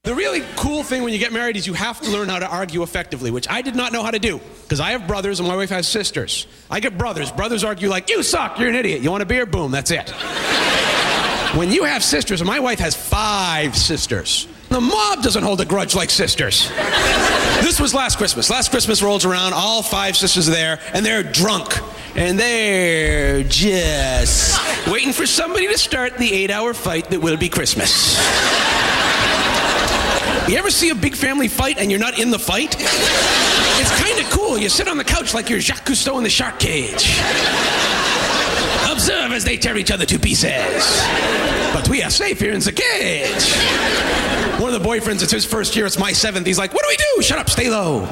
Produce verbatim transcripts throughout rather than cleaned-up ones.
The really cool thing when you get married is you have to learn how to argue effectively, which I did not know how to do, because I have brothers and my wife has sisters. I get brothers. Brothers argue like, you suck, you're an idiot. You want a beer? Boom, that's it. When you have sisters, and my wife has five sisters, the mob doesn't hold a grudge like sisters. This was last Christmas. Last Christmas rolls around, all five sisters are there, and they're drunk. And they're just waiting for somebody to start the eight-hour fight that will be Christmas. You ever see a big family fight and you're not in the fight? It's kind of cool. You sit on the couch like you're Jacques Cousteau in the shark cage. Observe as they tear each other to pieces. But we are safe here in the cage. One of the boyfriends, it's his first year, it's my seventh. He's like, what do we do? Shut up, stay low.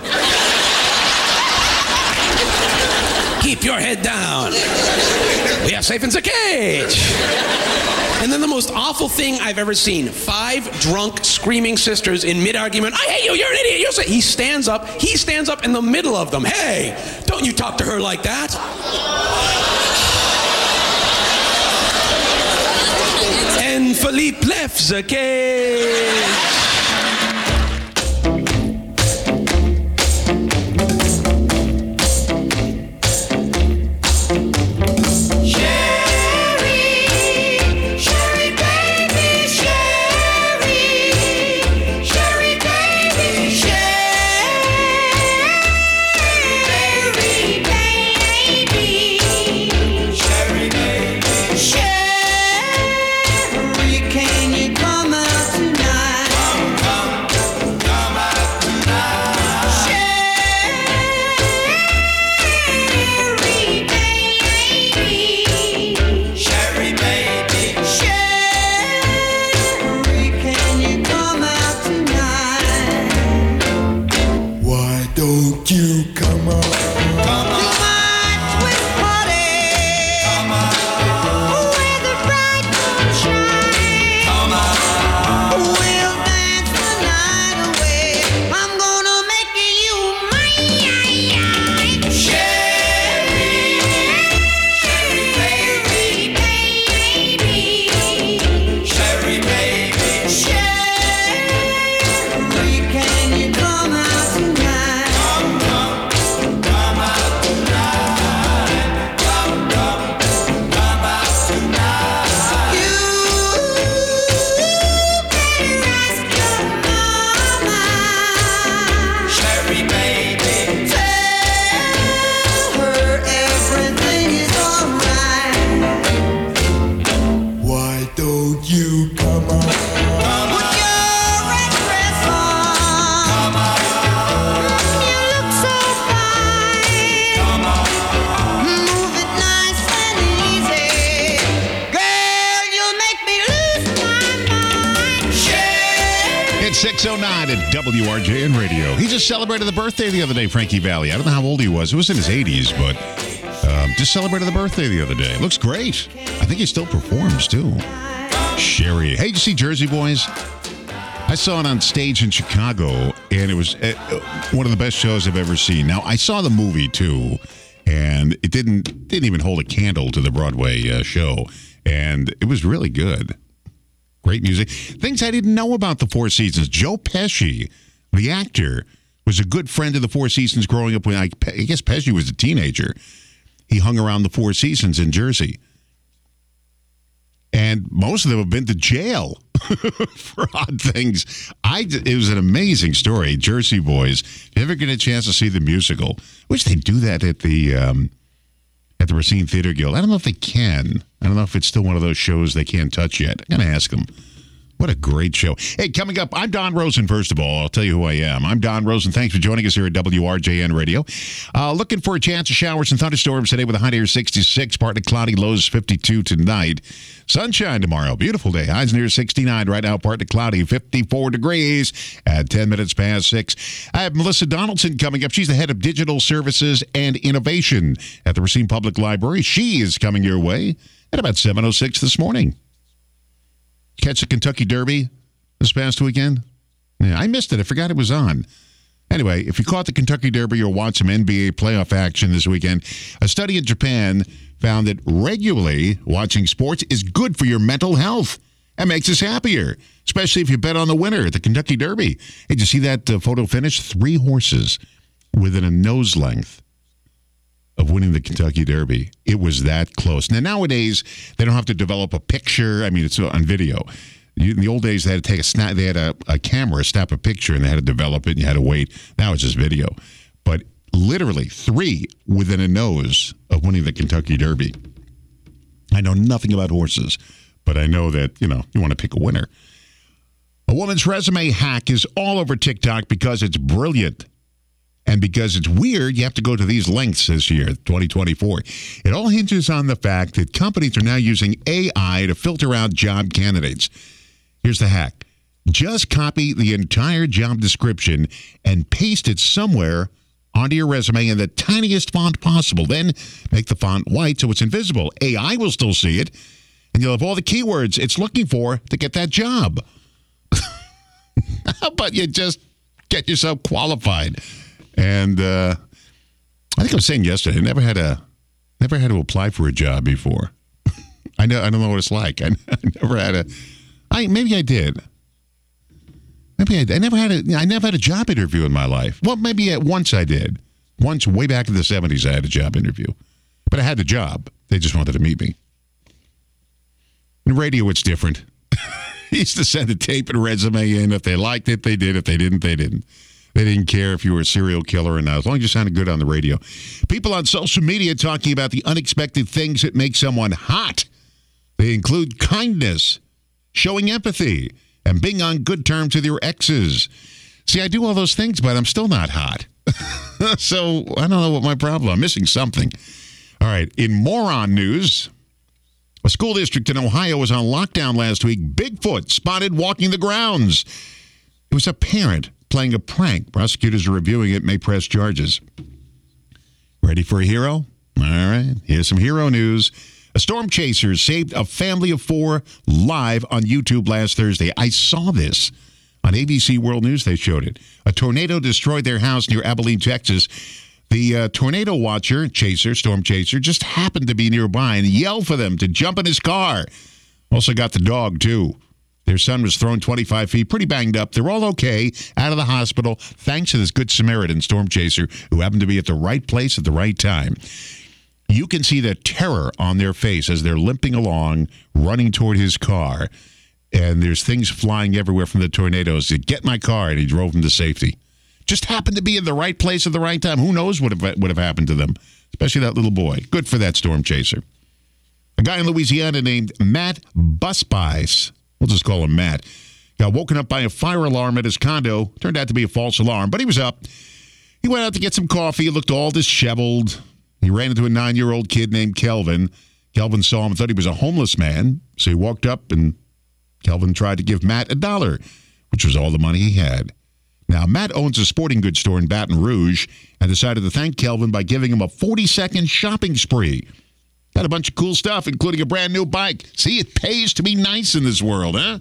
Keep your head down. We are safe in the cage. And then the most awful thing I've ever seen, five drunk, screaming sisters in mid-argument, I hate you, you're an idiot, you're so... He stands up, he stands up in the middle of them. Hey, don't you talk to her like that. And Philippe left the cage. six oh nine at W R J N Radio. He just celebrated the birthday the other day, Frankie Valli. I don't know how old he was. It was in his eighties, but um, just celebrated the birthday the other day. Looks great. I think he still performs, too. Sherry. Hey, did you see Jersey Boys? I saw it on stage in Chicago, and it was uh, one of the best shows I've ever seen. Now, I saw the movie, too, and it didn't didn't even hold a candle to the Broadway uh, show, and it was really good. Great music. Things I didn't know about the Four Seasons. Joe Pesci, the actor, was a good friend of the Four Seasons growing up when I, I guess Pesci was a teenager. He hung around the Four Seasons in Jersey. And most of them have been to jail for odd things. I, it was an amazing story. Jersey Boys. If you ever get a chance to see the musical, wish they'd do that at the um, at the Racine Theater Guild. I don't know if they can. I don't know if it's still one of those shows they can't touch yet. I'm going to ask them. What a great show. Hey, coming up, I'm Don Rosen, first of all. I'll tell you who I am. I'm Don Rosen. Thanks for joining us here at W R J N Radio. Uh, looking for a chance of showers and thunderstorms today with a high near sixty-six, partly cloudy, lows fifty-two tonight. Sunshine tomorrow. Beautiful day. Highs near sixty-nine. Right now, partly cloudy, fifty-four degrees at ten minutes past six. I have Melissa Donaldson coming up. She's the head of digital services and innovation at the Racine Public Library. She is coming your way at about seven oh six this morning. Catch the Kentucky Derby this past weekend? Yeah, I missed it. I forgot it was on. Anyway, if you caught the Kentucky Derby or watched some N B A playoff action this weekend, a study in Japan found that regularly watching sports is good for your mental health. That makes us happier, especially if you bet on the winner at the Kentucky Derby. Hey, did you see that uh, photo finish? Three horses within a nose length of winning the Kentucky Derby. It was that close. Now, nowadays, they don't have to develop a picture. I mean, it's on video. You, in the old days, they had to take a snap. They had a, a camera, snap a picture, and they had to develop it, and you had to wait. Now it's just video. But literally three within a nose of winning the Kentucky Derby. I know nothing about horses, but I know that, you know, you want to pick a winner. A woman's resume hack is all over TikTok because it's brilliant. And because it's weird, you have to go to these lengths this year, twenty twenty-four. It all hinges on the fact that companies are now using A I to filter out job candidates. Here's the hack. Just copy the entire job description and paste it somewhere onto your resume in the tiniest font possible. Then make the font white so it's invisible. A I will still see it, and you'll have all the keywords it's looking for to get that job. How about you just get yourself qualified? And uh, I think I was saying yesterday, I never had a, never had to apply for a job before. I know I don't know what it's like. I, I never had a. I maybe I did. Maybe I, I never had a. I never had a job interview in my life. Well, maybe at once I did. Once, way back in the seventies, I had a job interview, but I had the job. They just wanted to meet me. In radio, it's different. He used to send a tape and resume in. If they liked it, they did. If they didn't, they didn't. They didn't care if you were a serial killer or not, as long as you sounded good on the radio. People on social media talking about the unexpected things that make someone hot. They include kindness, showing empathy, and being on good terms with your exes. See, I do all those things, but I'm still not hot. So I don't know what my problem is. I'm missing something. All right, in moron news, a school district in Ohio was on lockdown last week. Bigfoot spotted walking the grounds. It was a parent playing a prank. Prosecutors are reviewing it, may press charges. Ready for a hero? All right, here's some hero news. A storm chaser saved a family of four live on YouTube last Thursday. I saw this on A B C World News. They showed it. A tornado destroyed their house near Abilene, Texas. The uh, tornado watcher, chaser, storm chaser, just happened to be nearby and yelled for them to jump in his car. Also got the dog, too. Their son was thrown twenty-five feet, pretty banged up. They're all okay, out of the hospital, thanks to this good Samaritan storm chaser who happened to be at the right place at the right time. You can see the terror on their face as they're limping along, running toward his car. And there's things flying everywhere from the tornadoes. He said, "Get my car," and he drove them to safety. Just happened to be in the right place at the right time. Who knows what would have happened to them, especially that little boy. Good for that storm chaser. A guy in Louisiana named Matt Busbice, we'll just call him Matt, got woken up by a fire alarm at his condo. Turned out to be a false alarm, but he was up. He went out to get some coffee. He looked all disheveled. He ran into a nine-year-old kid named Kelvin. Kelvin saw him and thought he was a homeless man, so he walked up and Kelvin tried to give Matt a dollar, which was all the money he had. Now, Matt owns a sporting goods store in Baton Rouge and decided to thank Kelvin by giving him a forty-second shopping spree. Got a bunch of cool stuff, including a brand new bike. See, it pays to be nice in this world, huh?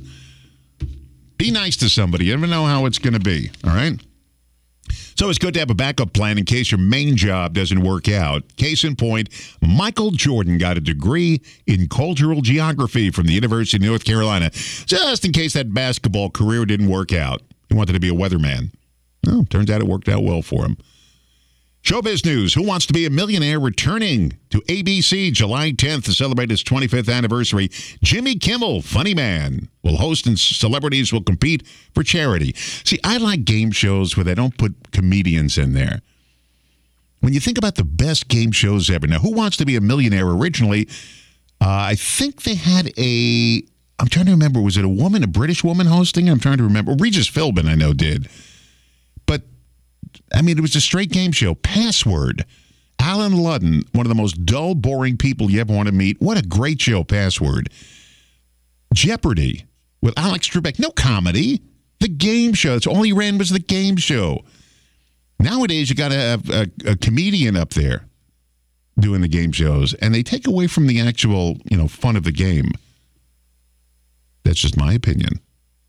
Be nice to somebody. You never know how it's going to be, all right? So it's good to have a backup plan in case your main job doesn't work out. Case in point, Michael Jordan got a degree in cultural geography from the University of North Carolina, just in case that basketball career didn't work out. He wanted to be a weatherman. Well, turns out it worked out well for him. Showbiz news. Who Wants to Be a Millionaire returning to A B C July tenth to celebrate his twenty-fifth anniversary. Jimmy Kimmel, funny man, will host and celebrities will compete for charity. See, I like game shows where they don't put comedians in there. When you think about the best game shows ever. Now, Who Wants to Be a Millionaire originally, uh, I think they had a, I'm trying to remember, was it a woman, a British woman hosting? I'm trying to remember. Regis Philbin, I know, did. But I mean, it was a straight game show. Password. Alan Ludden, one of the most dull, boring people you ever want to meet. What a great show, Password. Jeopardy with Alex Trebek. No comedy. The game show. That's all he ran was the game show. Nowadays, you got to have a, a comedian up there doing the game shows, and they take away from the actual, you know, fun of the game. That's just my opinion.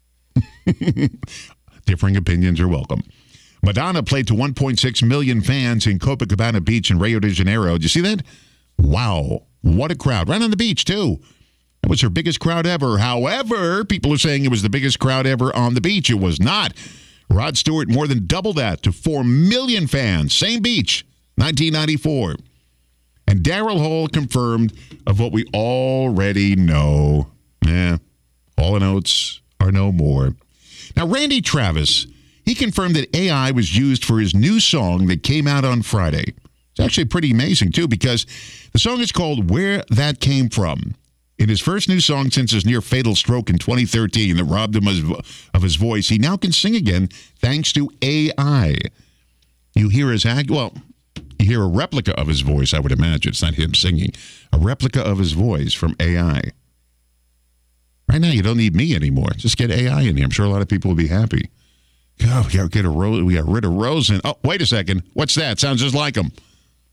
Differing opinions are welcome. Madonna played to one point six million fans in Copacabana Beach in Rio de Janeiro. Did you see that? Wow. What a crowd. Right on the beach, too. That was her biggest crowd ever. However, people are saying it was the biggest crowd ever on the beach. It was not. Rod Stewart more than doubled that to four million fans. Same beach, nineteen ninety-four. And Daryl Hall confirmed of what we already know. Yeah, Hall and Oates are no more. Now, Randy Travis, he confirmed that A I was used for his new song that came out on Friday. It's actually pretty amazing, too, because the song is called Where That Came From. In his first new song since his near-fatal stroke in twenty thirteen that robbed him of his voice, he now can sing again thanks to A I. You hear his act, well, you hear a replica of his voice, I would imagine. It's not him singing. A replica of his voice from A I. Right now, you don't need me anymore. Just get A I in here. I'm sure a lot of people will be happy. God, we got, get a Ro- we got rid of Rosen. Oh, wait a second. What's that? Sounds just like him.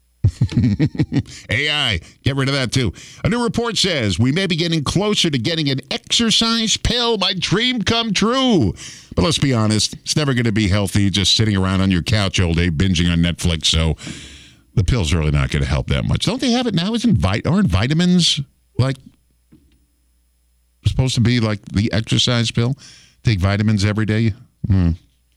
A I, get rid of that too. A new report says we may be getting closer to getting an exercise pill. My dream come true. But let's be honest, it's never going to be healthy just sitting around on your couch all day binging on Netflix. So the pill's really not going to help that much. Don't they have it now? Isn't vit- aren't vitamins like supposed to be like the exercise pill? Take vitamins every day? Hmm.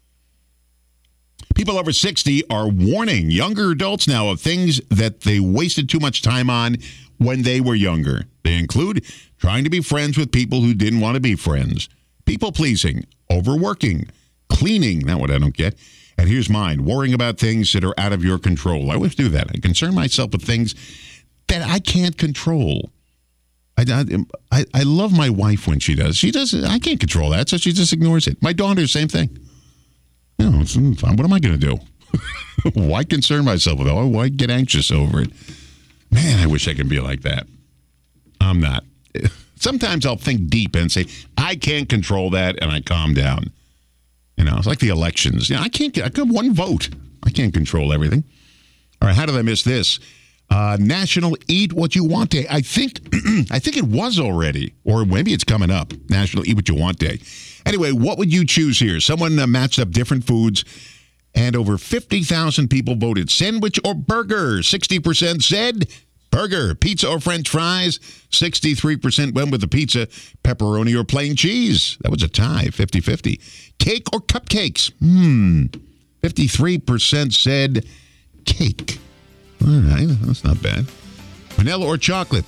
People over sixty are warning younger adults now of things that they wasted too much time on when they were younger. They include trying to be friends with people who didn't want to be friends, people-pleasing, overworking, cleaning, not what I don't get, and here's mine, worrying about things that are out of your control. I always do that. I concern myself with things that I can't control. I, I, I love my wife when she does. She does. I can't control that, so she just ignores it. My daughter, same thing. You know, it's, what am I going to do? Why concern myself with it? Why get anxious over it? Man, I wish I could be like that. I'm not. Sometimes I'll think deep and say, I can't control that, and I calm down. You know, it's like the elections. You know, I can't get, I got one vote. I can't control everything. All right, how did I miss this? Uh, National Eat What You Want Day. I think, I think it was already, or maybe it's coming up. National Eat What You Want Day. Anyway, what would you choose here? Someone uh, matched up different foods, and over fifty thousand people voted sandwich or burger. sixty percent said burger. Pizza or French fries. sixty-three percent went with the pizza. Pepperoni or plain cheese. That was a tie, fifty-fifty. Cake or cupcakes? Hmm. fifty-three percent said cake. All right, that's not bad. Vanilla or chocolate?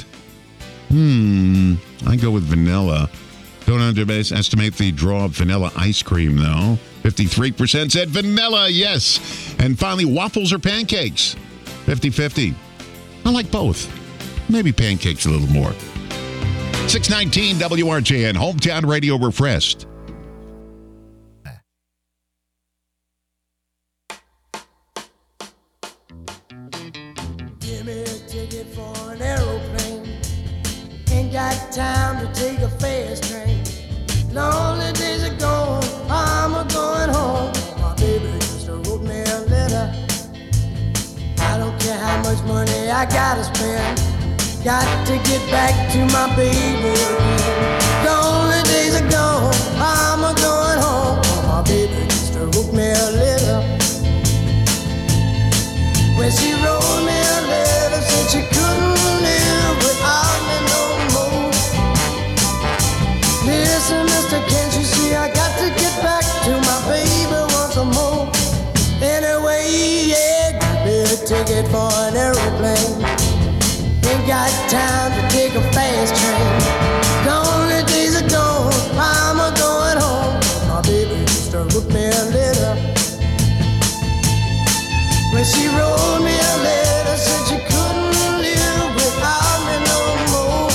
Hmm. I go with vanilla. Don't underestimate the draw of vanilla ice cream, though. fifty-three percent said vanilla, yes. And finally, waffles or pancakes? fifty-fifty. I like both. Maybe pancakes a little more. six nineteen W R J N, Hometown Radio Refreshed. Give me a ticket for an aeroplane. Ain't got time to take a fast train. Lonely days are gone, I'm a going home. My baby just wrote me a letter. I don't care how much money I gotta spend. Got to get back to my baby. Lonely days are gone, I'm a going home. My baby just wrote me a letter. When she wrote me a letter, said she couldn't live without me no more. Listen, mister, can't you see I got to get back to my baby once more? Anyway, yeah, give me a ticket for an aeroplane. Ain't got time to take a fast train. Lonely days are gone, I'm a going home. My baby just wrote me a letter. When she wrote me a letter, said she couldn't live without me no more.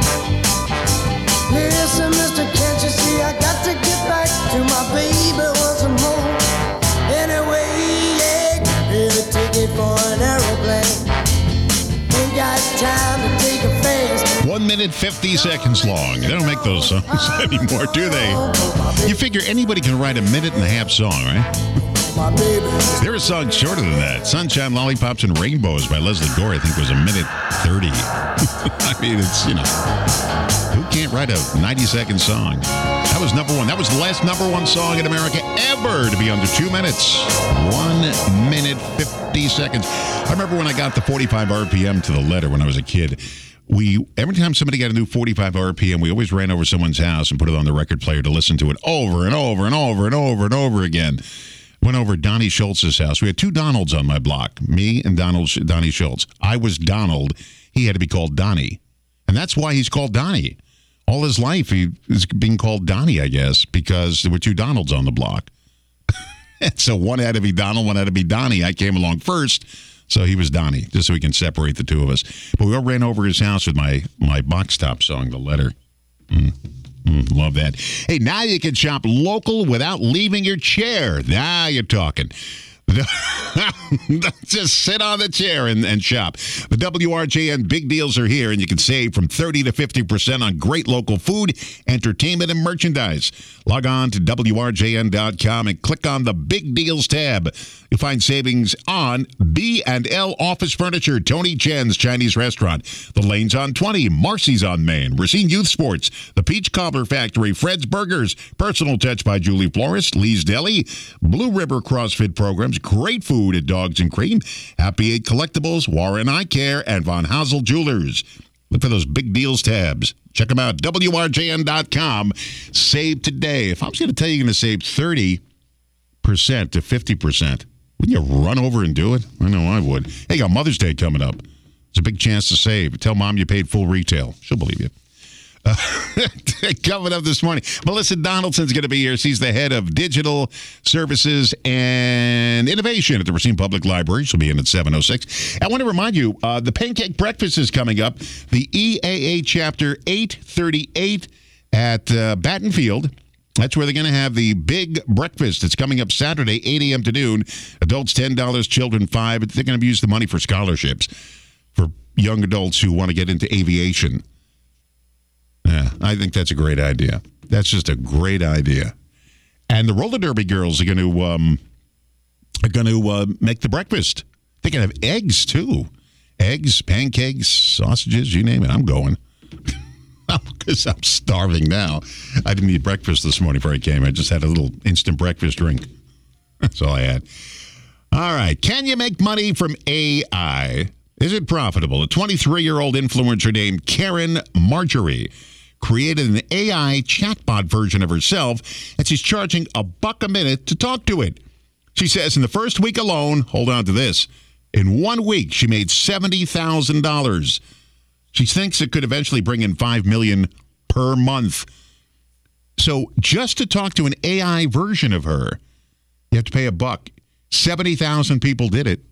Listen, mister, can't you see I got to get back to my baby once more? Anyway, yeah, give me a ticket for an aeroplane. Ain't got time to take a fast. One minute, fifty seconds long. They don't make those songs anymore, do they? You figure anybody can write a minute and a half song, right? There are songs shorter than that. Sunshine, Lollipops, and Rainbows by Leslie Gore, I think, was a minute thirty. I mean, it's, you know, who can't write a ninety-second song? That was number one. That was the last number one song in America ever to be under two minutes. One minute, fifty seconds. I remember when I got the forty-five R P M to the letter when I was a kid. we every time somebody got a new forty-five R P M, we always ran over someone's house and put it on the record player to listen to it over and over and over and over and over again. Went over Donnie Schultz's house. We had two Donalds on my block, me and Donald Donnie Schultz. I was Donald. He had to be called Donnie. And that's why he's called Donnie. All his life, he is being called Donnie, I guess, because there were two Donalds on the block. So one had to be Donald, one had to be Donnie. I came along first, so he was Donnie, just so we can separate the two of us. But we all ran over his house with my, my box top song, The Letter. Mm. Mm, love that. Hey, now you can shop local without leaving your chair. Now you're talking. Just sit on the chair and, and shop. The W R J N big deals are here, and you can save from thirty to fifty percent on great local food, entertainment, and merchandise. Log on to W R J N dot com and click on the Big Deals tab. You'll find savings on B and L Office Furniture, Tony Chen's Chinese Restaurant, The Lanes on twenty, Marcy's on Main, Racine Youth Sports, The Peach Cobbler Factory, Fred's Burgers, Personal Touch by Julie Flores, Lee's Deli, Blue River CrossFit Programs, great food at Dogs and Cream, Happy Eight Collectibles, Warren Eye Care, and Von Hazel Jewelers. Look for those big deals tabs. Check them out, W R J N dot com. Save today. If I was going to tell you you're going to save thirty percent to fifty percent, wouldn't you run over and do it? I know I would. Hey, got Mother's Day coming up. It's a big chance to save. Tell Mom you paid full retail. She'll believe you. Uh, coming up this morning, Melissa Donaldson's going to be here. She's the head of digital services and innovation at the Racine Public Library. She'll be in at seven oh six. I want to remind you, uh, the Pancake Breakfast is coming up. The E A A Chapter eight thirty-eight at uh, Battenfield. That's where they're going to have the big breakfast. It's coming up Saturday, eight a.m. to noon. Adults ten dollars, children five dollars. They're going to use the money for scholarships for young adults who want to get into aviation. Yeah, I think that's a great idea. That's just a great idea. And the roller derby girls are going to um, are going to uh, make the breakfast. They can have eggs too, eggs, pancakes, sausages, you name it. I'm going because I'm starving now. I didn't eat breakfast this morning before I came. I just had a little instant breakfast drink. That's all I had. All right, can you make money from A I? Is it profitable? A twenty-three-year-old influencer named Karen Marjorie created an A I chatbot version of herself, and she's charging a buck a minute to talk to it. She says in the first week alone, hold on to this, in one week she made seventy thousand dollars. She thinks it could eventually bring in five million dollars per month. So just to talk to an A I version of her, you have to pay a buck. seventy thousand people did it.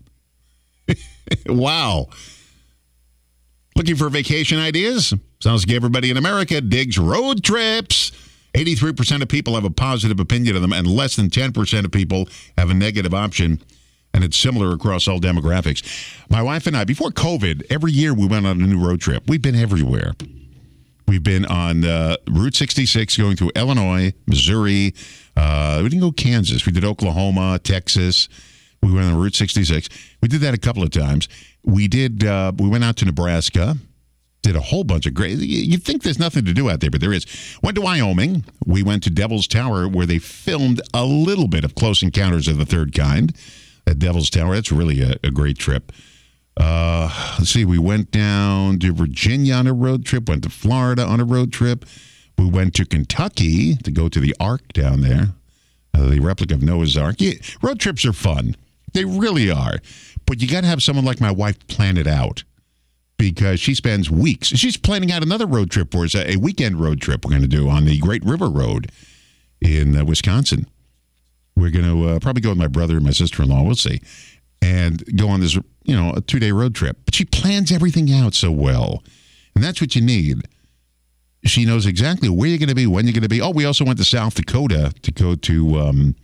Wow. Looking for vacation ideas? Sounds like everybody in America digs road trips. eighty-three percent of people have a positive opinion of them, and less than ten percent of people have a negative option. And it's similar across all demographics. My wife and I, before COVID, every year we went on a new road trip. We've been everywhere. We've been on uh, Route sixty-six going through Illinois, Missouri. Uh, we didn't go Kansas. We did Oklahoma, Texas. We went on Route sixty-six. We did that a couple of times. We did. Uh, we went out to Nebraska. Did a whole bunch of great. You'd think there's nothing to do out there, but there is. Went to Wyoming. We went to Devil's Tower, where they filmed a little bit of Close Encounters of the Third Kind at Devil's Tower. That's really a, a great trip. Uh, let's see. We went down to Virginia on a road trip. Went to Florida on a road trip. We went to Kentucky to go to the Ark down there. Uh, the replica of Noah's Ark. Yeah, road trips are fun. They really are. But you got to have someone like my wife plan it out, because she spends weeks. She's planning out another road trip for us, a weekend road trip we're going to do on the Great River Road in uh, Wisconsin. We're going to uh, probably go with my brother and my sister-in-law. We'll see. And go on this, you know, a two-day road trip. But she plans everything out so well. And that's what you need. She knows exactly where you're going to be, when you're going to be. Oh, we also went to South Dakota to go to um,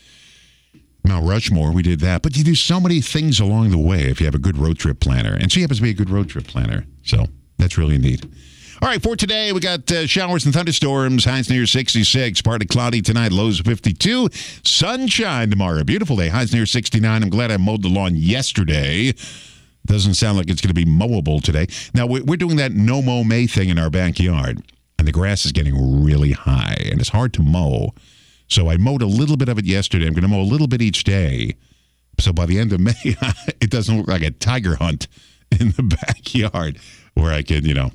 Mount Rushmore. We did that. But you do so many things along the way if you have a good road trip planner. And she happens to be a good road trip planner. So that's really neat. All right, for today, we got uh, showers and thunderstorms. Highs near sixty-six. Partly cloudy tonight. Lows fifty-two. Sunshine tomorrow. Beautiful day. Highs near sixty-nine. I'm glad I mowed the lawn yesterday. Doesn't sound like it's going to be mowable today. Now, we're doing that no-mow May thing in our backyard. And the grass is getting really high. And it's hard to mow. So I mowed a little bit of it yesterday. I'm going to mow a little bit each day. So by the end of May, it doesn't look like a tiger hunt in the backyard where I can, you know,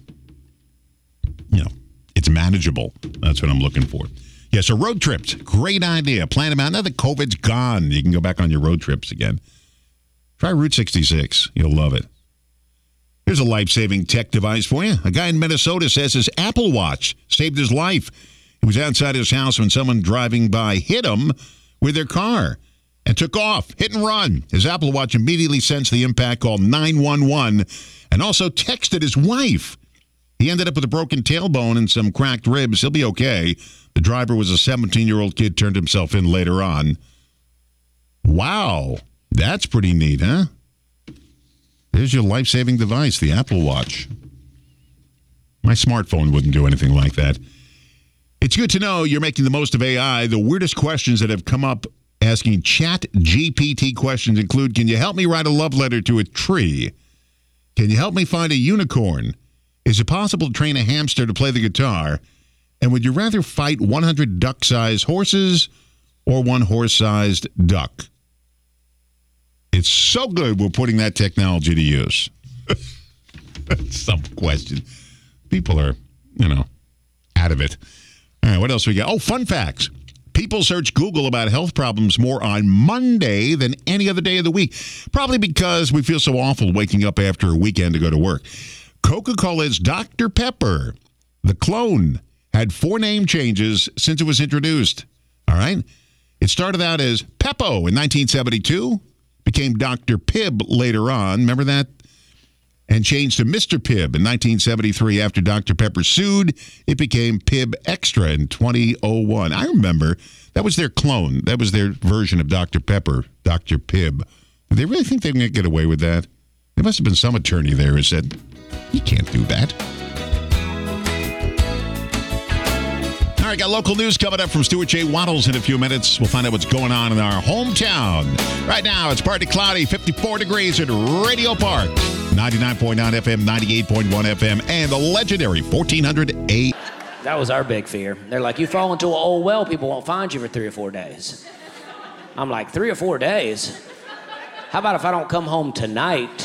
you know, it's manageable. That's what I'm looking for. Yeah, so road trips, great idea. Plan them out. Now that COVID's gone, you can go back on your road trips again. Try Route sixty-six. You'll love it. Here's a life-saving tech device for you. A guy in Minnesota says his Apple Watch saved his life. He was outside his house when someone driving by hit him with their car and took off, hit and run. His Apple Watch immediately sensed the impact, called nine one one, and also texted his wife. He ended up with a broken tailbone and some cracked ribs. He'll be okay. The driver was a seventeen-year-old kid, turned himself in later on. Wow. That's pretty neat, huh? There's your life-saving device, the Apple Watch. My smartphone wouldn't do anything like that. It's good to know you're making the most of A I. The weirdest questions that have come up asking Chat G P T questions include, can you help me write a love letter to a tree? Can you help me find a unicorn? Is it possible to train a hamster to play the guitar? And would you rather fight one hundred duck-sized horses or one horse-sized duck? It's so good we're putting that technology to use. Some question. People are, you know, out of it. All right, what else we got? Oh, fun facts. People search Google about health problems more on Monday than any other day of the week. Probably because we feel so awful waking up after a weekend to go to work. Coca-Cola's Doctor Pepper, the clone, had four name changes since it was introduced. All right? It started out as Peppo in nineteen seventy-two, became Doctor Pibb later on. Remember that? And changed to Mister Pibb in nineteen seventy-three after Doctor Pepper sued. It became Pibb Extra in twenty oh one. I remember that was their clone. That was their version of Doctor Pepper, Doctor Pibb. Did they really think they could get away with that? There must have been some attorney there who said, you can't do that. All right, got local news coming up from Stuart J. Waddles in a few minutes. We'll find out what's going on in our hometown. Right now, it's partly cloudy, fifty-four degrees at Radio Park. ninety-nine point nine F M, ninety-eight point one F M, and the legendary fourteen hundred A M. That was our big fear. They're like, you fall into an old well, people won't find you for three or four days. I'm like, three or four days? How about if I don't come home tonight?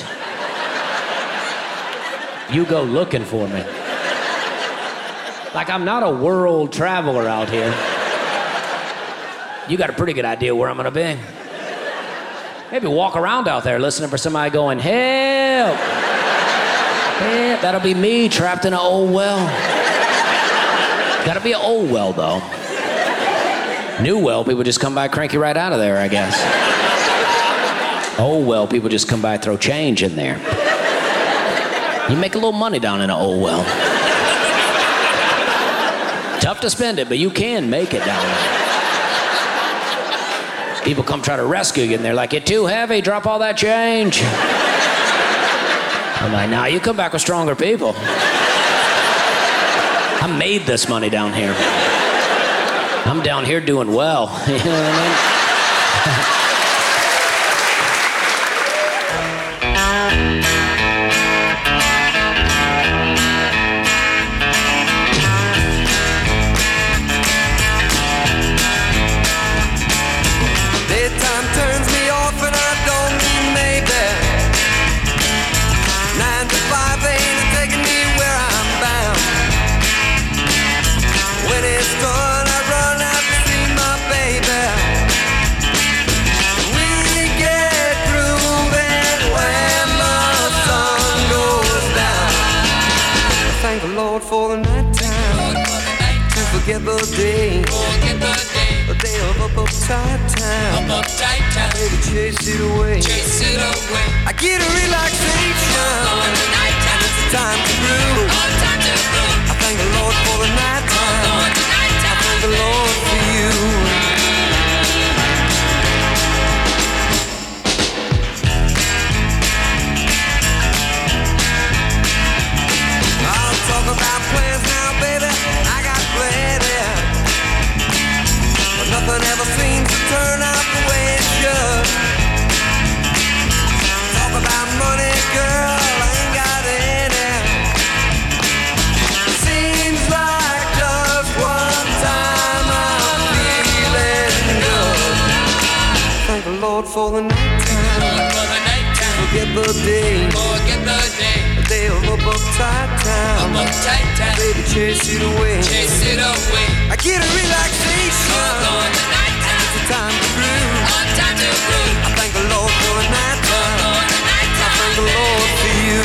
You go looking for me. Like, I'm not a world traveler out here. You got a pretty good idea where I'm gonna be. Maybe walk around out there listening for somebody going, help! Help! That'll be me trapped in an old well. Gotta be an old well, though. New well, people just come by, crank you right out of there, I guess. Old well, people just come by, throw change in there. You make a little money down in an old well. Tough to spend it, but you can make it down there. People come try to rescue you, and they're like, you're too heavy, drop all that change. I'm like, nah, you come back with stronger people. I made this money down here. I'm down here doing well. You know what I mean? For the night time, to forget the day, forget the day, the day of up uptight time, up uptight time, baby, chase it away, chase it away. I get a relaxation, for the night time, and it's time to groove, oh, time to groove. I thank the Lord for the night time, oh, Lord, the night time. I thank the Lord for you. About plans now, baby, I got plenty, but nothing ever seems to turn out the way it should. Talk about money, girl, I ain't got any. Seems like just one time I'm feeling good. Thank the Lord for the night time, for the night time. Forget the day, Forget the day. a day of up, uptight town. Up, uptight town. Baby, chase it away. Chase it away. I get a relaxation. Go in the night time. It's a time to groove. On time to groove. I thank the Lord for a night time. Go in the night I time. thank the Lord for you.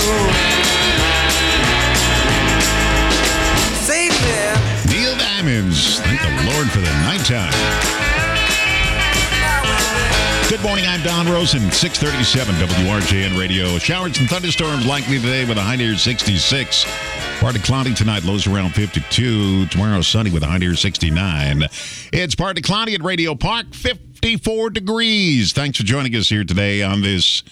Save there. Neil Diamonds. Thank the Lord for the nighttime. Good morning, I'm Don Rosen, six thirty-seven W R J N Radio. Showers and thunderstorms likely today with a high near sixty-six. Partly cloudy tonight, lows around fifty-two. Tomorrow sunny with a high near sixty-nine. It's partly cloudy at Radio Park, fifty-four degrees. Thanks for joining us here today on this,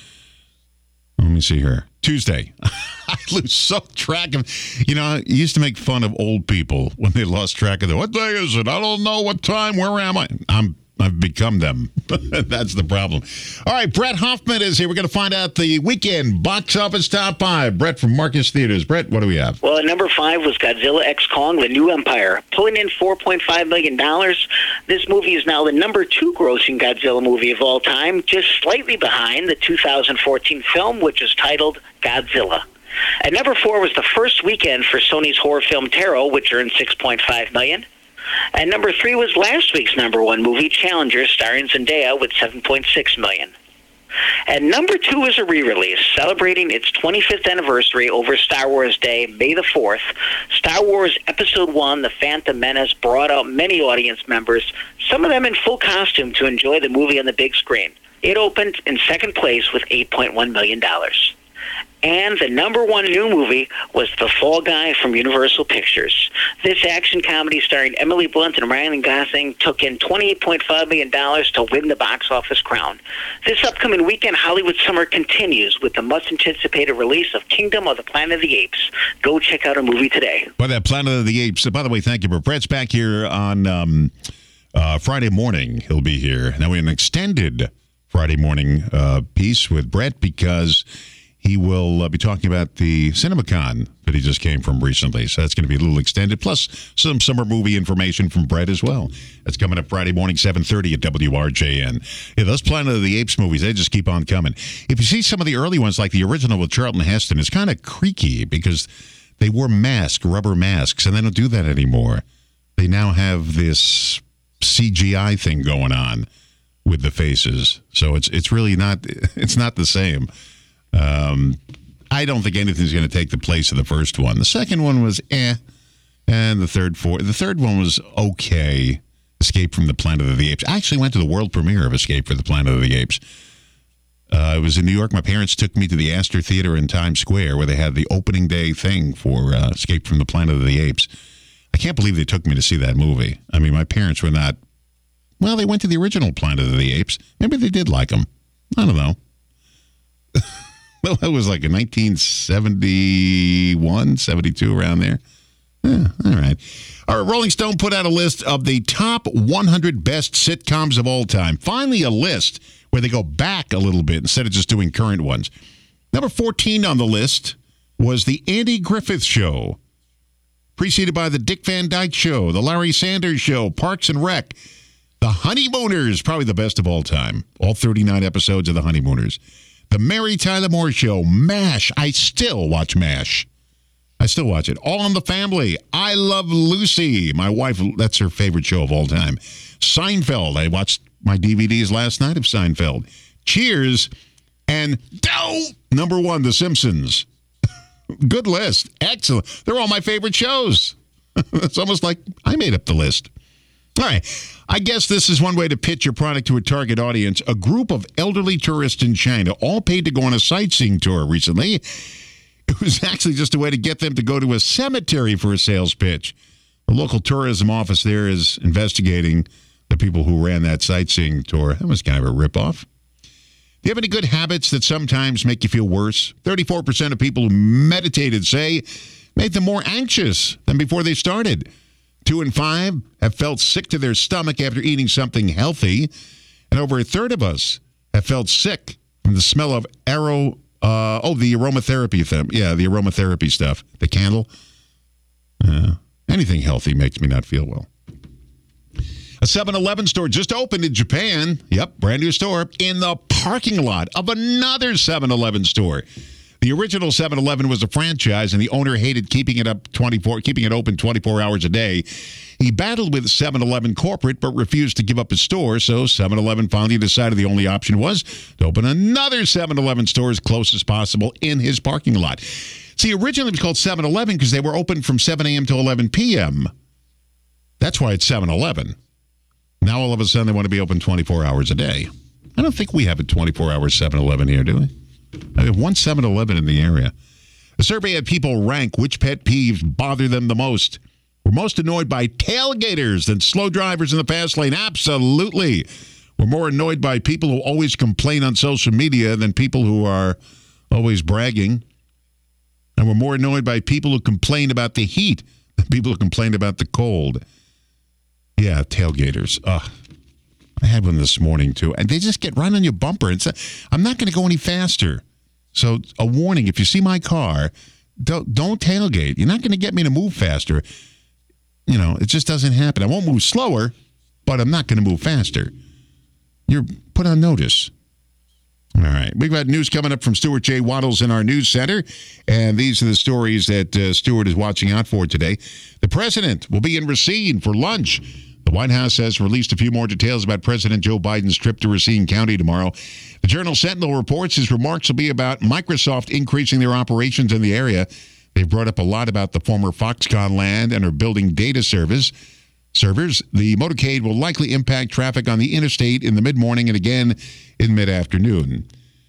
let me see here, Tuesday. I lose so track of, you know, I used to make fun of old people when they lost track of the, what day is it? I don't know what time, where am I? I'm I've become them. That's the problem. All right, Brett Hoffman is here. We're going to find out the weekend box office top five. Brett from Marcus Theaters. Brett, what do we have? Well, at number five was Godzilla X Kong, The New Empire, pulling in four point five million dollars. This movie is now the number two grossing Godzilla movie of all time, just slightly behind the two thousand fourteen film, which is titled Godzilla. At number four was the first weekend for Sony's horror film Tarot, which earned six point five million dollars. And number three was last week's number one movie, Challenger, starring Zendaya, with seven point six million dollars. And number two is a re-release, celebrating its twenty-fifth anniversary over Star Wars Day, May the fourth. Star Wars Episode one, The Phantom Menace, brought out many audience members, some of them in full costume, to enjoy the movie on the big screen. It opened in second place with eight point one million dollars. And the number one new movie was The Fall Guy from Universal Pictures. This action comedy starring Emily Blunt and Ryan Gosling took in twenty-eight point five million dollars to win the box office crown. This upcoming weekend, Hollywood summer continues with the much-anticipated release of Kingdom of the Planet of the Apes. Go check out a movie today. Well, that Planet of the Apes. By the way, thank you. But Brett's back here on um, uh, Friday morning. He'll be here. Now, we have an extended Friday morning uh, piece with Brett because he will uh, be talking about the CinemaCon that he just came from recently. So that's going to be a little extended, plus some summer movie information from Brett as well. That's coming up Friday morning, seven thirty at W R J N. Yeah, those Planet of the Apes movies, they just keep on coming. If you see some of the early ones, like the original with Charlton Heston, it's kind of creaky because they wore masks, rubber masks, and they don't do that anymore. They now have this C G I thing going on with the faces. So it's it's really not, it's not the same. Um, I don't think anything's going to take the place of the first one. The second one was eh, and the third, fourth, the third one was okay. Escape from the Planet of the Apes. I actually went to the world premiere of Escape from the Planet of the Apes. Uh, it was in New York. My parents took me to the Astor Theater in Times Square, where they had the opening day thing for uh, Escape from the Planet of the Apes. I can't believe they took me to see that movie. I mean, my parents were not. Well, they went to the original Planet of the Apes. Maybe they did like them. I don't know. Well, that was like in nineteen seventy-one, seventy-two, around there. Yeah, all right. All right, Rolling Stone put out a list of the top one hundred best sitcoms of all time. Finally, a list where they go back a little bit instead of just doing current ones. Number fourteen on the list was The Andy Griffith Show, preceded by The Dick Van Dyke Show, The Larry Sanders Show, Parks and Rec, The Honeymooners, probably the best of all time. All thirty-nine episodes of The Honeymooners. The Mary Tyler Moore Show, MASH. I still watch MASH. I still watch it. All in the Family. I Love Lucy. My wife, that's her favorite show of all time. Seinfeld. I watched my D V Ds last night of Seinfeld. Cheers. And oh, number one, The Simpsons. Good list. Excellent. They're all my favorite shows. It's almost like I made up the list. All right. I guess this is one way to pitch your product to a target audience. A group of elderly tourists in China all paid to go on a sightseeing tour recently. It was actually just a way to get them to go to a cemetery for a sales pitch. The local tourism office there is investigating the people who ran that sightseeing tour. That was kind of a ripoff. Do you have any good habits that sometimes make you feel worse? thirty-four percent of people who meditated say made them more anxious than before they started. Two in five have felt sick to their stomach after eating something healthy. And over a third of us have felt sick from the smell of arrow, uh, oh, the aromatherapy thing. Yeah, the aromatherapy stuff. The candle. Uh, anything healthy makes me not feel well. A seven eleven store just opened in Japan. Yep, brand new store in the parking lot of another seven eleven store. The original seven eleven was a franchise, and the owner hated keeping it up twenty-four, keeping it open twenty-four hours a day. He battled with seven eleven corporate, but refused to give up his store, so seven eleven finally decided the only option was to open another seven eleven store as close as possible in his parking lot. See, originally it was called seven eleven because they were open from seven a.m. to eleven p.m. That's why it's seven eleven. Now all of a sudden they want to be open twenty-four hours a day. I don't think we have a twenty-four hour seven eleven here, do we? I have one seven eleven in the area. A survey had people rank which pet peeves bother them the most. We're most annoyed by tailgaters than slow drivers in the fast lane. Absolutely. We're more annoyed by people who always complain on social media than people who are always bragging. And we're more annoyed by people who complain about the heat than people who complain about the cold. Yeah, tailgaters. Ugh. I had one this morning, too. And they just get right on your bumper and say, I'm not going to go any faster. So a warning, if you see my car, don't, don't tailgate. You're not going to get me to move faster. You know, it just doesn't happen. I won't move slower, but I'm not going to move faster. You're put on notice. All right. We've got news coming up from Stuart J. Waddles in our news center. And these are the stories that uh, Stuart is watching out for today. The president will be in Racine for lunch. The White House has released a few more details about President Joe Biden's trip to Racine County tomorrow. The Journal Sentinel reports his remarks will be about Microsoft increasing their operations in the area. They've brought up a lot about the former Foxconn land and are building data service servers. The motorcade will likely impact traffic on the interstate in the mid-morning and again in mid-afternoon.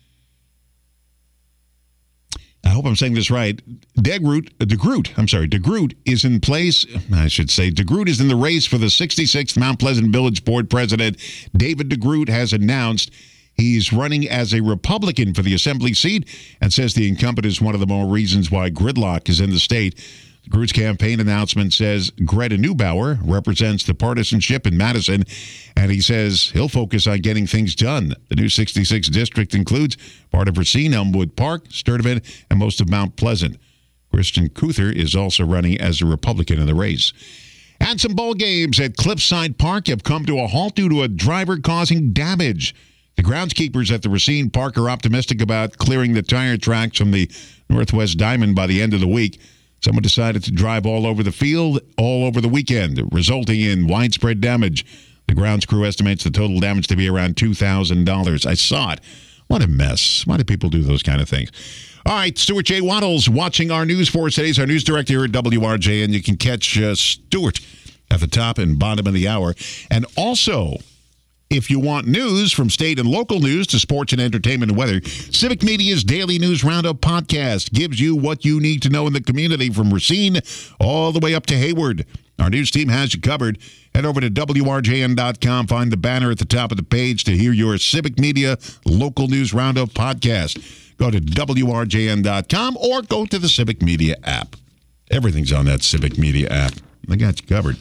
I hope I'm saying this right. DeGroot, DeGroot, I'm sorry, DeGroot is in place. I should say DeGroot is in the race for the sixty-sixth Mount Pleasant Village Board President. David DeGroot has announced he's running as a Republican for the Assembly seat and says the incumbent is one of the more reasons why gridlock is in the state. DeGroot's campaign announcement says Greta Neubauer represents the partisanship in Madison, and he says he'll focus on getting things done. The new sixty-sixth district includes part of Racine, Elmwood Park, Sturtevant, and most of Mount Pleasant. Christian Cuther is also running as a Republican in the race. And some bowl games at Cliffside Park have come to a halt due to a driver causing damage. The groundskeepers at the Racine Park are optimistic about clearing the tire tracks from the Northwest Diamond by the end of the week. Someone decided to drive all over the field all over the weekend, resulting in widespread damage. The grounds crew estimates the total damage to be around two thousand dollars. I saw it. What a mess. Why do people do those kind of things? All right, Stuart J. Waddles watching our news for us today. He's our news director here at W R J, and you can catch uh, Stuart at the top and bottom of the hour. And also, if you want news from state and local news to sports and entertainment and weather, Civic Media's Daily News Roundup podcast gives you what you need to know in the community from Racine all the way up to Hayward. Our news team has you covered. Head over to W R J N dot com. Find the banner at the top of the page to hear your Civic Media Local News Roundup podcast. Go to W R J N dot com or go to the Civic Media app. Everything's on that Civic Media app. They got you covered.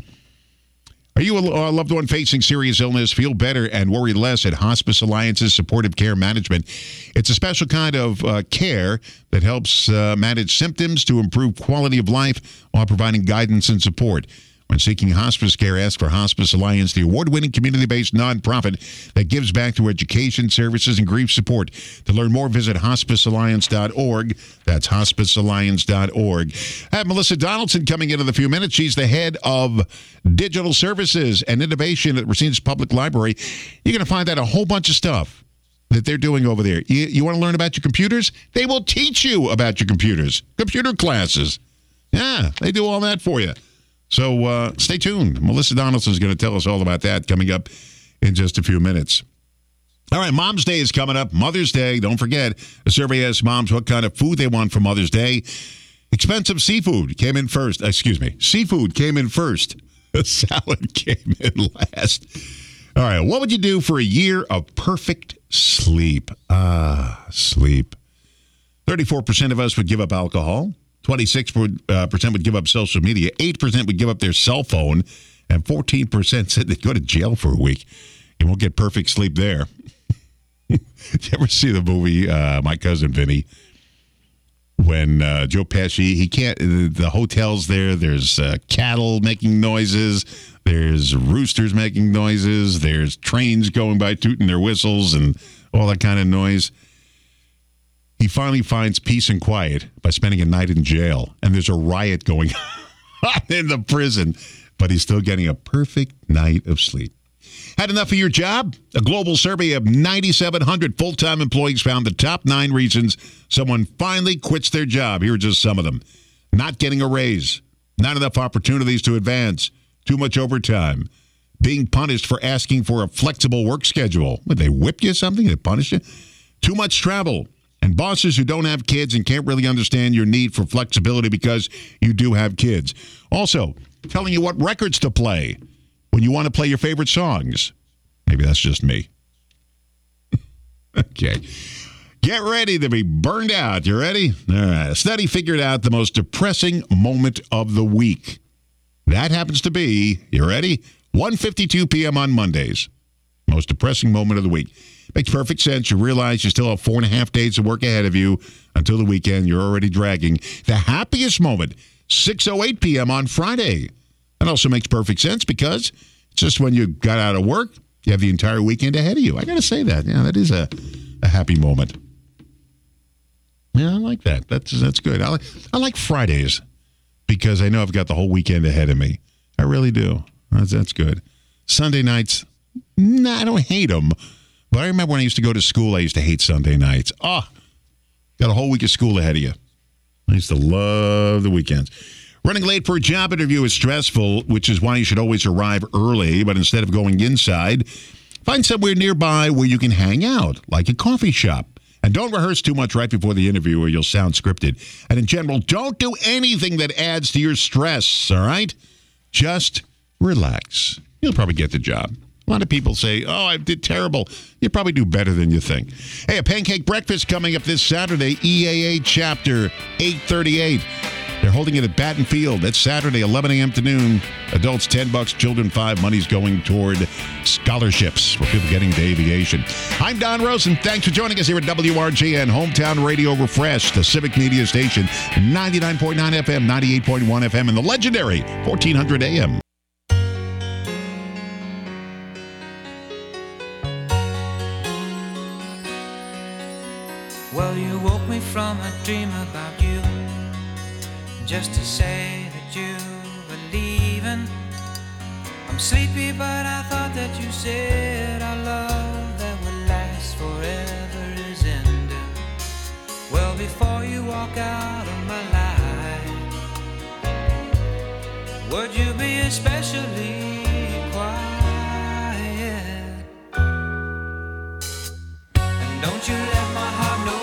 Are you a loved one facing serious illness? Feel better and worry less at Hospice Alliance's Supportive Care Management. It's a special kind of uh, care that helps uh, manage symptoms to improve quality of life while providing guidance and support. When seeking hospice care, ask for Hospice Alliance, the award-winning community-based nonprofit that gives back to education, services, and grief support. To learn more, visit hospice alliance dot org. That's hospice alliance dot org. I have Melissa Donaldson coming in in a few minutes. She's the head of digital services and innovation at Racine's Public Library. You're going to find out a whole bunch of stuff that they're doing over there. You, you want to learn about your computers? They will teach you about your computers. Computer classes. Yeah, they do all that for you. So uh, stay tuned. Melissa Donaldson is going to tell us all about that coming up in just a few minutes. All right, Mom's Day is coming up. Mother's Day, don't forget. A survey asks moms what kind of food they want for Mother's Day. Expensive seafood came in first. Excuse me. Seafood came in first. Salad came in last. All right, what would you do for a year of perfect sleep? Ah, sleep. thirty-four percent of us would give up alcohol. twenty-six percent would give up social media. eight percent would give up their cell phone. And fourteen percent said they'd go to jail for a week. You won't get perfect sleep there. Did you ever see the movie uh, My Cousin Vinny? When uh, Joe Pesci, he can't, the hotel's there, there's uh, cattle making noises, there's roosters making noises, there's trains going by tooting their whistles, and all that kind of noise. He finally finds peace and quiet by spending a night in jail, and there's a riot going on in the prison, but he's still getting a perfect night of sleep. Had enough of your job? A global survey of nine thousand seven hundred full-time employees found the top nine reasons someone finally quits their job. Here are just some of them. Not getting a raise, not enough opportunities to advance, too much overtime, being punished for asking for a flexible work schedule. Would they whip you or something? They punish you? Too much travel. And bosses who don't have kids and can't really understand your need for flexibility because you do have kids. Also, telling you what records to play when you want to play your favorite songs. Maybe that's just me. Okay. Get ready to be burned out. You ready? All right. A study figured out the most depressing moment of the week. That happens to be, you ready? one fifty-two p.m. on Mondays. Most depressing moment of the week. Makes perfect sense. You realize you still have four and a half days of work ahead of you until the weekend. You're already dragging. The happiest moment, six oh eight p.m. on Friday. That also makes perfect sense because it's just when you got out of work, you have the entire weekend ahead of you. I got to say that. Yeah, that is a, a happy moment. Yeah, I like that. That's that's good. I like, I like Fridays because I know I've got the whole weekend ahead of me. I really do. That's, that's good. Sunday nights, nah, I don't hate them. But I remember when I used to go to school, I used to hate Sunday nights. Oh, got a whole week of school ahead of you. I used to love the weekends. Running late for a job interview is stressful, which is why you should always arrive early. But instead of going inside, find somewhere nearby where you can hang out, like a coffee shop. And don't rehearse too much right before the interview or you'll sound scripted. And in general, don't do anything that adds to your stress, all right? Just relax. You'll probably get the job. A lot of people say, oh, I did terrible. You probably do better than you think. Hey, a pancake breakfast coming up this Saturday, E A A chapter, eight thirty-eight. They're holding it at Batten Field. That's Saturday, eleven a.m. to noon. Adults, ten bucks, children, five. Money's going toward scholarships for people getting to aviation. I'm Don Rosen. Thanks for joining us here at W R G N, Hometown Radio Refresh, the Civic Media Station, ninety-nine point nine F M, ninety-eight point one F M, and the legendary fourteen hundred A M. Well, you woke me from a dream about you, just to say that you were leaving. I'm sleepy, but I thought that you said our love that would last forever is ending. Well, before you walk out of my life, would you be especially quiet? And don't you let my heart know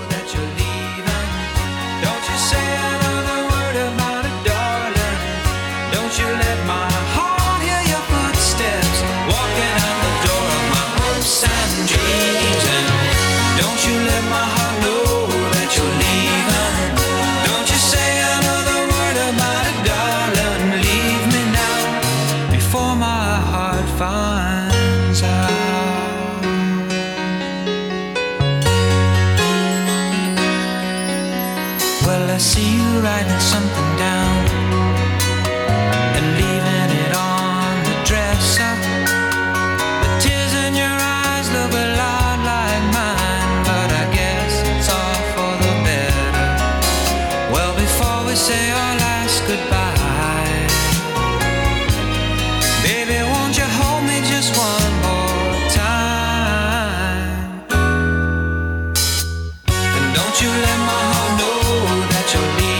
writing something down and leaving it on the dresser. The tears in your eyes look a lot like mine, but I guess it's all for the better. Well, before we say our last goodbye, baby, won't you hold me just one more time? And don't you let my heart know that you're leaving.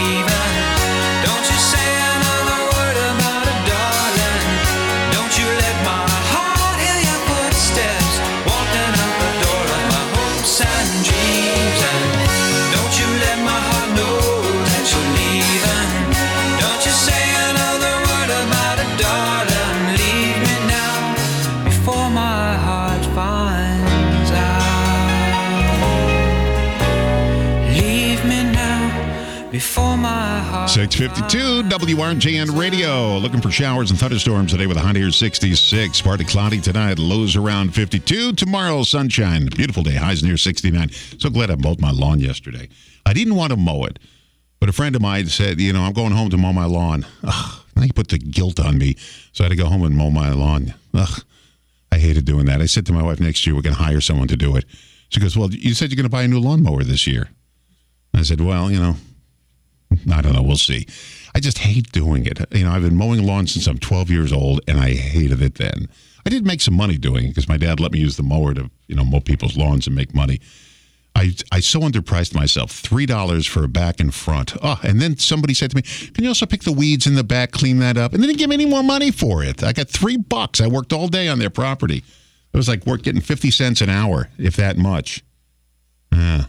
six fifty-two W R J N Radio. Looking for showers and thunderstorms today with a high near sixty-six. Partly cloudy tonight. Lows around fifty-two. Tomorrow, sunshine. Beautiful day. Highs near sixty-nine. So glad I mowed my lawn yesterday. I didn't want to mow it, but a friend of mine said, you know, I'm going home to mow my lawn. Ugh, now he put the guilt on me. So I had to go home and mow my lawn. Ugh, I hated doing that. I said to my wife, next year we're going to hire someone to do it. She goes, well, you said you're going to buy a new lawnmower this year. I said, well, you know, I don't know. We'll see. I just hate doing it. You know, I've been mowing lawn since I'm twelve years old, and I hated it then. I did make some money doing it because my dad let me use the mower to, you know, mow people's lawns and make money. I I so underpriced myself, three dollars for a back and front. Oh, and then somebody said to me, can you also pick the weeds in the back, clean that up? And they didn't give me any more money for it. I got three bucks. I worked all day on their property. It was like work getting fifty cents an hour, if that much. Yeah.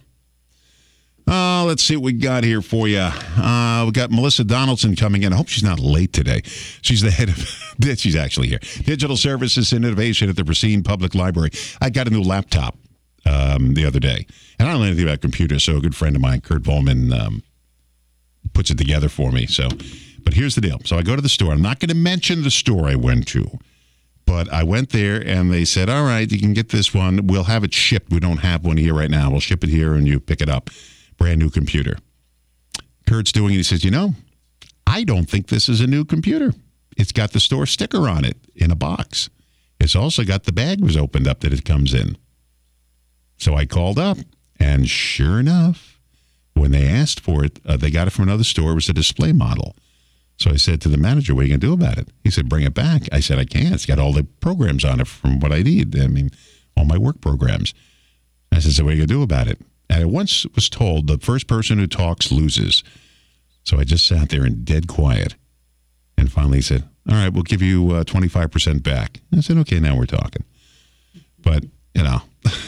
Uh, let's see what we got here for you. Uh, we got Melissa Donaldson coming in. I hope she's not late today. She's the head of, she's actually here, Digital Services and Innovation at the Racine Public Library. I got a new laptop um, the other day, and I don't know anything about computers, so a good friend of mine, Kurt Volman, um, puts it together for me. So, but here's the deal. So I go to the store. I'm not going to mention the store I went to, but I went there, and they said, all right, you can get this one. We'll have it shipped. We don't have one here right now. We'll ship it here, and you pick it up. Brand new computer. Kurt's doing it. He says, you know, I don't think this is a new computer. It's got the store sticker on it in a box. It's also got the bag was opened up that it comes in. So I called up, and sure enough, when they asked for it, uh, they got it from another store. It was a display model. So I said to the manager, what are you going to do about it? He said, bring it back. I said, I can't. It's got all the programs on it from what I need. I mean, all my work programs. I said, so what are you going to do about it? And I once was told the first person who talks loses. So I just sat there in dead quiet and finally said, all right, we'll give you uh, twenty-five percent back. I said, okay, now we're talking. But, you know,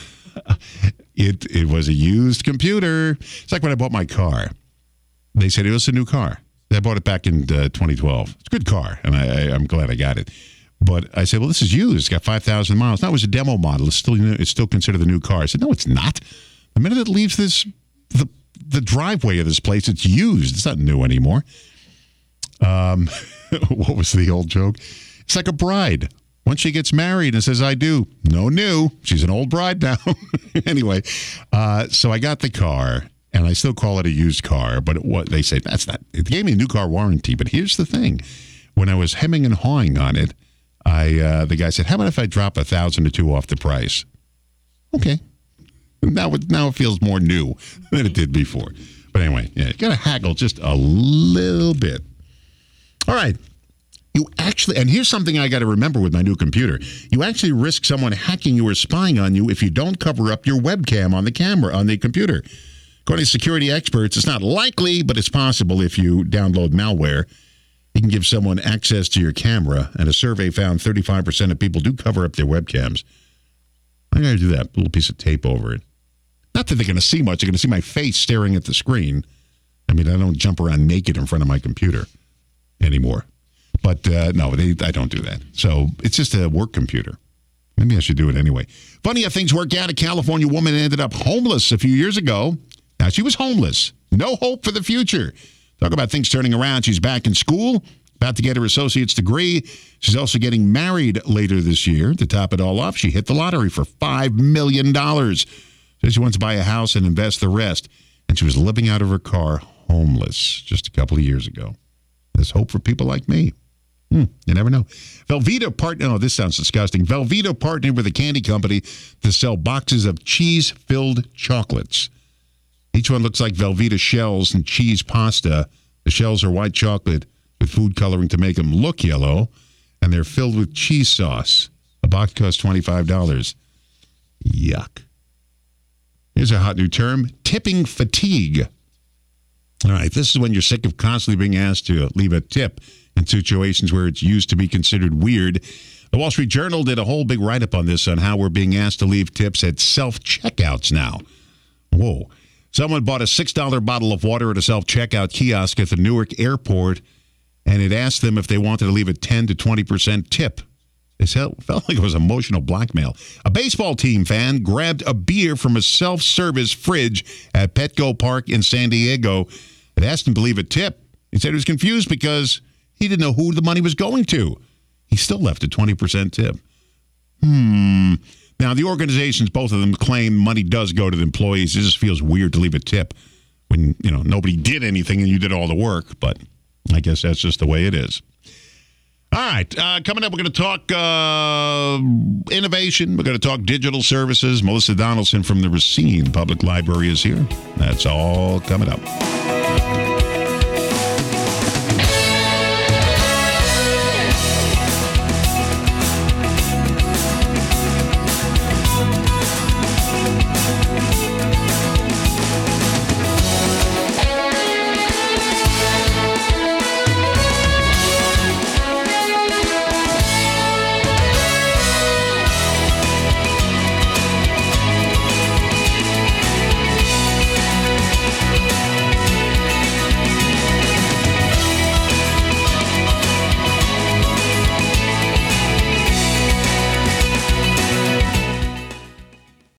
it it was a used computer. It's like when I bought my car. They said it was a new car. I bought it back in uh, twenty twelve. It's a good car, and I, I, I'm glad I got it. But I said, well, this is used. It's got five thousand miles. That was a demo model. It's still it's still considered a new car. I said, no, it's not. The minute it leaves this the the driveway of this place, it's used. It's not new anymore. Um, what was the old joke? It's like a bride. Once she gets married and says, I do, no new. She's an old bride now. Anyway, uh, so I got the car, and I still call it a used car. But what they say, that's not. It gave me a new car warranty. But here's the thing. When I was hemming and hawing on it, I uh, the guy said, how about if I drop a thousand or two off the price? Okay. Now it, now it feels more new than it did before. But anyway, yeah, you got to haggle just a little bit. All right. You actually, and here's something I got to remember with my new computer. You actually risk someone hacking you or spying on you if you don't cover up your webcam on the camera, on the computer. According to security experts, it's not likely, but it's possible if you download malware. You can give someone access to your camera, and a survey found thirty-five percent of people do cover up their webcams. I'm going to do that, a little piece of tape over it. Not that they're going to see much. They're going to see my face staring at the screen. I mean, I don't jump around naked in front of my computer anymore. But, uh, no, they, I don't do that. So it's just a work computer. Maybe I should do it anyway. Funny how things work out. A California woman ended up homeless a few years ago. Now, she was homeless. No hope for the future. Talk about things turning around. She's back in school, about to get her associate's degree. She's also getting married later this year. To top it all off, she hit the lottery for five million dollars. So she wants to buy a house and invest the rest. And she was living out of her car homeless just a couple of years ago. There's hope for people like me. Hmm, you never know. Velveeta partnered, oh, this sounds disgusting. Velveeta partnered with a candy company to sell boxes of cheese-filled chocolates. Each one looks like Velveeta shells and cheese pasta. The shells are white chocolate with food coloring to make them look yellow, and they're filled with cheese sauce. A box costs twenty-five dollars. Yuck. Here's a hot new term, tipping fatigue. All right, this is when you're sick of constantly being asked to leave a tip in situations where it's used to be considered weird. The Wall Street Journal did a whole big write-up on this, on how we're being asked to leave tips at self-checkouts now. Whoa. Someone bought a six dollar bottle of water at a self-checkout kiosk at the Newark airport, and it asked them if they wanted to leave a ten to twenty percent tip. It felt like it was emotional blackmail. A baseball team fan grabbed a beer from a self-service fridge at Petco Park in San Diego. It asked him to leave a tip. He said he was confused because he didn't know who the money was going to. He still left a twenty percent tip. Hmm. Now, the organizations, both of them, claim money does go to the employees. It just feels weird to leave a tip when, you know, nobody did anything and you did all the work. But I guess that's just the way it is. All right, uh, coming up, we're going to talk uh, innovation. We're going to talk digital services. Melissa Donaldson from the Racine Public Library is here. That's all coming up.